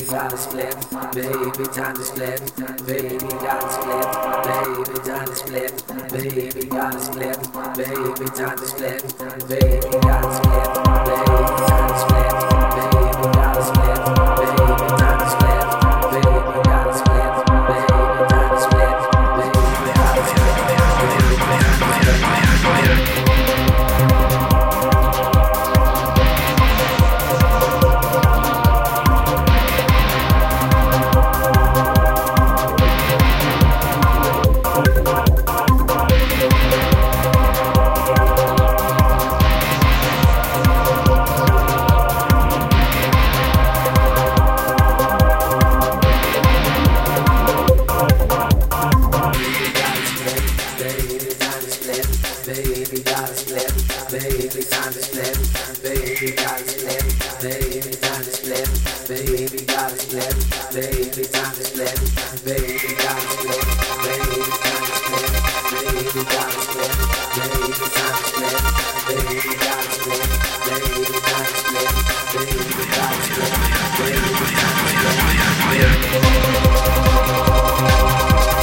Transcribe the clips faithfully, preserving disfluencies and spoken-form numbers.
baby, gotta split, baby, time to split, baby, gotta split, baby, time to split, baby, gotta split, baby, time to split, baby, gotta split, baby, time to split, baby, gotta split, baby, time to split, baby, gotta split, baby, time to split, baby, gotta split, baby, time to split. Baby, gotta split, baby, time to split, baby, gotta split, baby, time to split, baby, gotta split, baby, time to split, baby, gotta split, baby, time to split, baby, gotta split, baby, time to split, baby, gotta split, baby, time to split, baby, gotta split, baby, time to split.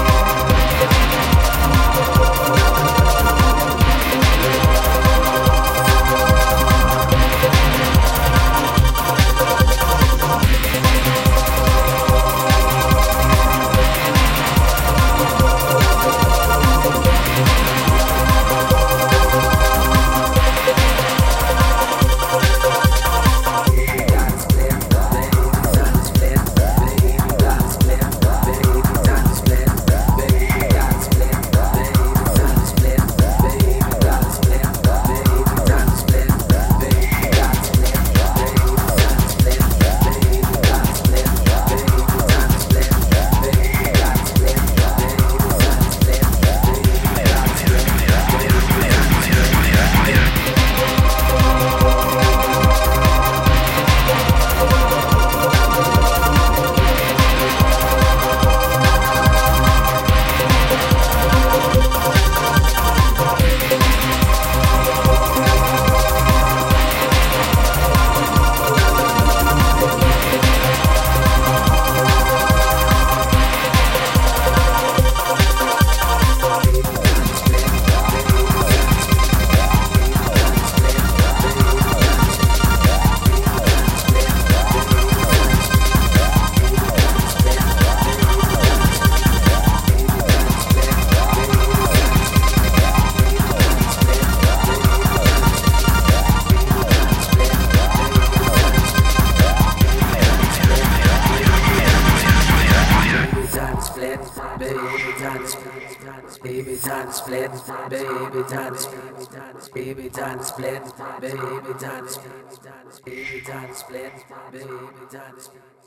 Baby, time to split, baby, time to split, baby, time to split, baby, time to split, baby, time to split, baby, time to split.